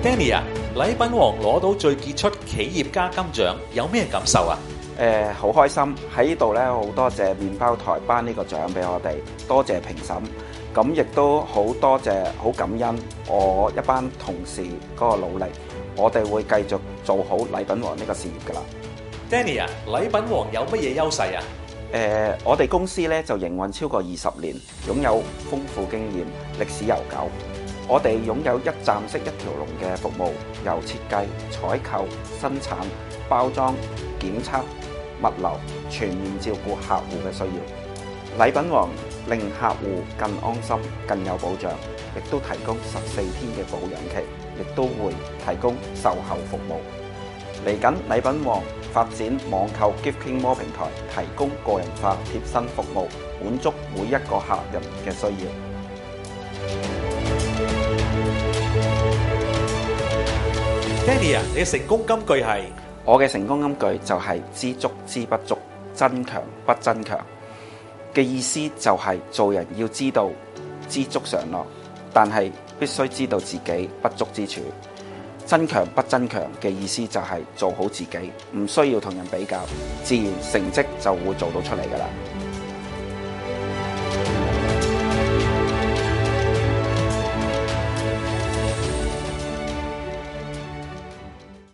Danny 啊，禮品王攞到最傑出企業家金獎，有咩感受啊？ 好開心喺呢度咧，好多謝麵包台頒呢個獎俾我哋，多謝評審，咁亦都好多謝好感恩我一班同事嗰個努力，我哋會繼續做好禮品王呢個事業㗎啦。 Danny 啊，禮品王有乜嘢優勢啊？ 我哋公司咧就營運超過20年，擁有豐富經驗，歷史悠久。我哋擁有一站式一條龍嘅服務，由設計、採購、生產、包裝、檢測、物流，全面照顧客戶嘅需要。禮品王令客戶更安心、更有保障，亦都提供14天嘅保養期，亦都會提供售後服務。嚟緊禮品王發展網購 Gifting Mall 平台，提供個人化貼身服務，滿足每一個客人嘅需要。 Danny 啊，你嘅成功金句係？ 我嘅成功金句就係知足知不足，增強不增強嘅意思，就係做人要知道知足常樂，但係必須知道自己不足之處。增強不增強嘅意思就係做好自己，唔需要同人比較，自然成績就會做到出嚟㗎啦。